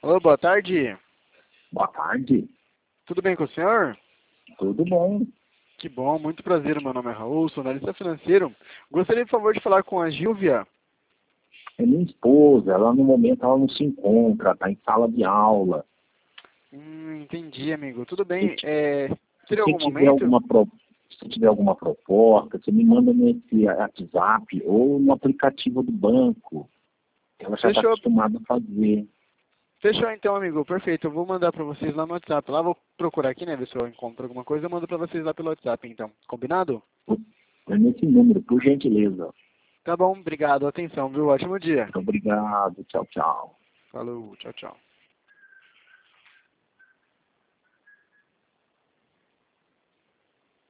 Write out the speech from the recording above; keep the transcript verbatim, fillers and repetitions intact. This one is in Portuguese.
Ô, boa tarde. Boa tarde. Tudo bem com o senhor? Tudo bom? Que bom, muito prazer. Meu nome é Raul, sou analista financeiro. Gostaria, por favor, de falar com a Gilvia. É minha esposa, ela no momento ela não se encontra, está em sala de aula. Hum, entendi, amigo. Tudo bem. Se, É, teria se algum tiver momento? alguma pro, se tiver alguma proposta, você me manda nesse WhatsApp ou no aplicativo do banco. Ela já está Fechou. acostumada a fazer. Fechou então, amigo. Perfeito. Eu vou mandar para vocês lá no WhatsApp. Lá vou procurar aqui, né? Ver se eu encontro alguma coisa. Eu mando para vocês lá pelo WhatsApp, então. Combinado? É nesse número, por gentileza. Tá bom. Obrigado. Atenção, viu? Ótimo dia. Muito obrigado. Tchau, tchau. Falou. Tchau, tchau.